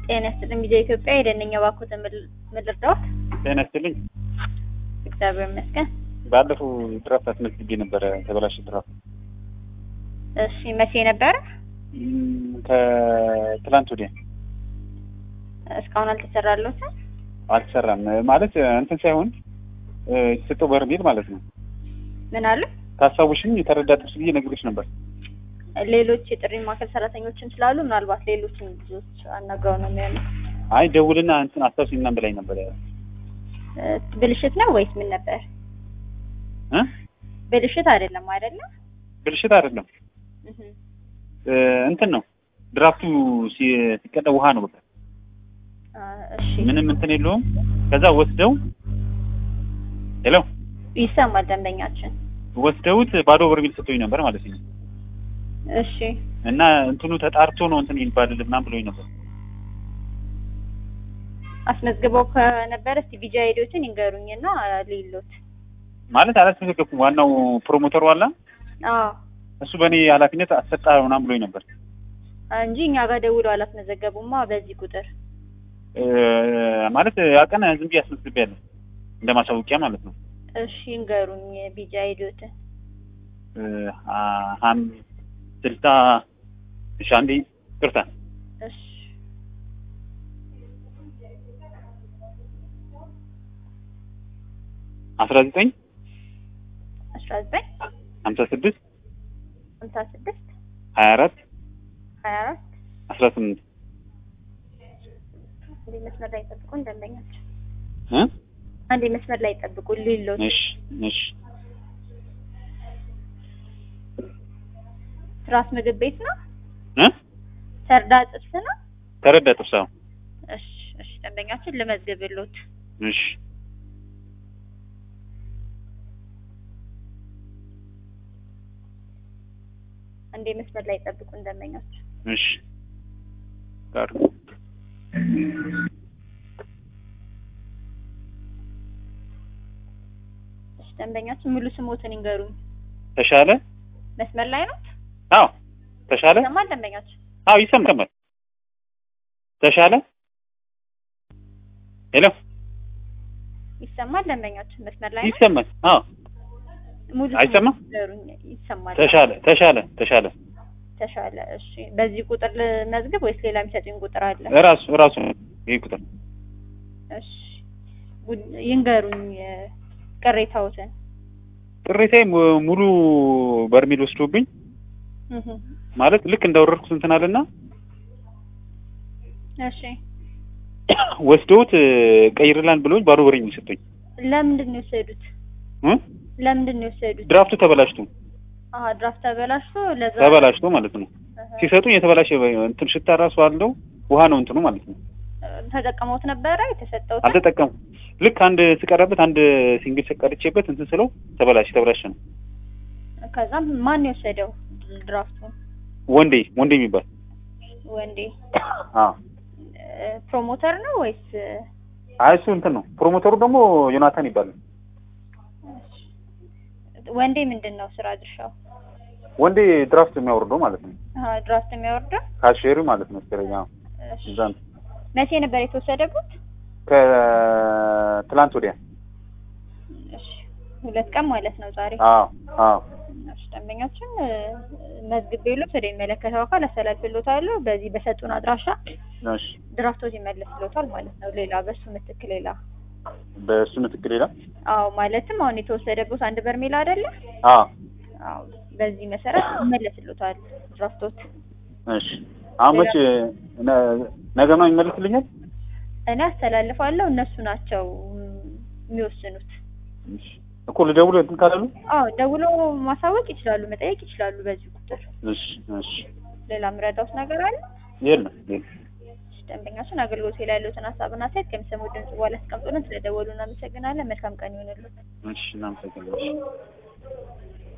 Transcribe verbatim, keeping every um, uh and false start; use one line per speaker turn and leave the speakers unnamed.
ጤና ይስጥልኝ ቪዲዮ ኢትዮጵያ የደነኛ ባኮተ ምልርዳው
ጤና ይስጥልኝ
እግዚአብሔር ይመስገን።
ባለፈው ድራፍት አስመዝግቤ ነበር ተበላሽ ድራፍት።
እሺ መቼ ነበር?
ከትላንት ወዲያ።
እስካሁን አልተሰራለትም?
አልተሰራም ማለት እንትን ሳይሆን የተሰጠው በርሜል ማለት ነው።
ምን አለ?
ታሳውሽኝ የተረዳጥሽ ብዬ ነግሬሽ ነበር።
ሌሎች የጥሪ ማዕከል ሰራተኞችም ስላሉ ምናልባት ሌሎችን ልጆች አናግረው ነው የሚሆነው።
አይ ደውልና እንትን አስታውሽኝና በላይ ነበር።
ብልሽት ነው ወይስ ምን ነበር?
እ
ብልሽት አይደለም አይደለም?
ብልሽት አይደለም። እንትን ነው ድራፍቱ ሲቀዳ ውሃ ነው በቃ።
እሺ
ምንም እንትን የለውም። ከዛ ወስደው ሄሎ
ይሰማል ደንበኛችን
ወስደውት ባዶ በርሜል ሰጥቶኝ ነበር ማለት ነው።
እሺ
እና እንትኑ ተጣርቶ ነው እንትን ይባላል ምናምን ብሎኝ ነበር።
አስመዝግበው ከነበር እስቲ ቪዲዮ አይዲዎችን ይንገሩኝና ሌሎት
ማለት አላስመዘገብኩም። ዋናው ፕሮሞተሩ አለ።
አዎ
እሱ በእኔ ኃላፊነት አሰጣ ምናምን ብሎኝ ነበር
እንጂ እኛ ጋር ደውለው አላስመዘገቡማ በዚህ ቁጥር
ማለት ያቀና ዝም ብዬ አስመዝግቤያለሁ እንደማሳወቂያ ማለት ነው።
እሺ ይንገሩኝ ቪዲዮ አይዲዎችን
ሃም ስልሳ እሺ አንዴ ቅርታ
እሺ
አስራ ዘጠኝ
አስራ ዘጠኝ
ሀምሳ ስድስት
ሀምሳ ስድስት
ሀያ አራት
ሀያ አራት
አስራ ስምንት
አንዴ መስመር ላይ ጠብቁ እንደምኛችሁ
እ
አንዴ መስመር ላይ ጠብቁ ሊሎት
እሺ እሺ
ራስ ምግብ ቤት ነው
እ
ተርዳ ጥብስ ነው
ተረዳ ጥብስ ነው።
እሺ እሺ ደንበኛችን ለመዝገብሎት
እሺ
አንዴ መስመር ላይ ጠብቁ እንደምኛችሁ
እሺ ጋር
እሺ ደንበኛችን ሙሉ ስሞትን ይንገሩኝ።
ተሻለ
መስመር ላይ ነው?
አዎ ተሻለ
ይሰማል ደንበኛችን?
አዎ ይሰማል። ተሻለ ሄሎ
ይሰማል ደንበኛችን? መስመር ላይ ነው?
ይሰማል። አዎ
ሙሉ
አይሰማም?
ይሰማል።
ተሻለ ተሻለ ተሻለ
ተሻለ እሺ በዚህ ቁጥር መዝግብ ወይስ ሌላ የሚሰጡኝ ቁጥር አለ?
ራሱ ራሱ ይሄ ቁጥር
እሺ ይንገሩኝ ቅሬታዎትን።
ቅሬታዬ ሙሉ በርሜል ወስዶብኝ ማለት ልክ እንዳወረድኩት እንትን አለና
እሺ
ወስደውት ቀይርላን ብሎኝ ባዶ በርሜል ሰጡኝ።
ለምንድን ነው የወሰዱት?
እ
ለምንድን ነው የወሰዱት?
ድራፍቱ ተበላሽቶ
አሃ ድራፍት ተበላሽቶ ለዛ
ተበላሽቶ ማለት ነው። ሲሰጡኝ የተበላሸ እንትን ሽታ ራሱ አለው ውሃ ነው እንትኑ ማለት ነው።
ተጠቀመውት ነበረ የተሰጠው?
አልተጠቀሙ ልክ አንድ ስቀረበት አንድ ሲንግል ሰቀርቼበት እንትን ስለው ተበላሽ ተበላሽ ነው።
ከዛም ማን የወሰደው ድራፍቱ?
ወንዴ ወንዴ የሚባል
ወንዴ።
አዎ
ፕሮሞተር ነው ወይስ?
አይ እሱ እንትን ነው። ፕሮሞተሩ ደግሞ ዮናታን ይባላል።
ወንዴ ምንድነው ስራ ድርሻው?
ወንዴ ድራፍት የሚያወርደው ማለት ነው።
አሃ ድራፍት የሚያወርደው
ካሼሩ ማለት ነው። ስለኛ እዛን
መቼ ነበር የተወሰደበት?
ከትላንት ወዲያ።
እሺ ሁለት ቀን ማለት ነው ዛሬ።
አዎ አዎ
እሺ ደንበኛችን መዝግቤሎት ወደ የሚመለከተው አካል አስተላልፍሎታለሁ። በዚህ በሰጡን አድራሻ
እሺ
ድራፍቶች ይመለስሎታል ማለት ነው። ሌላ በሱ ምትክ ሌላ
በሱ ምትክ ሌላ?
አዎ ማለትም አሁን የተወሰደበት አንድ በርሜል አይደለ?
አዎ
አዎ በዚህ መሰረት ይመለስሎታል ድራፍቶች።
እሺ አመች ነገ ነው ይመለስልኛል?
እኔ አስተላልፋለሁ እነሱ ናቸው የሚወስኑት።
እሺ እኮ ልደውል እንትን ካላሉ?
አዎ ደውሎ ማሳወቅ ይችላሉ፣ መጠየቅ ይችላሉ በዚህ ቁጥር።
እሺ እሺ
ሌላ ምረዳውስ ነገር አለ?
የለም።
ደንበኛችን አገልግሎት ላይ ያሉትን ሀሳብና አስተያየት ከሚሰሙ ድምጽ በኋላ አስቀምጡልን። ስለደወሉ እናመሰግናለን። መልካም ቀን ይሁንልዎት።
እሺ እናመሰግናለን።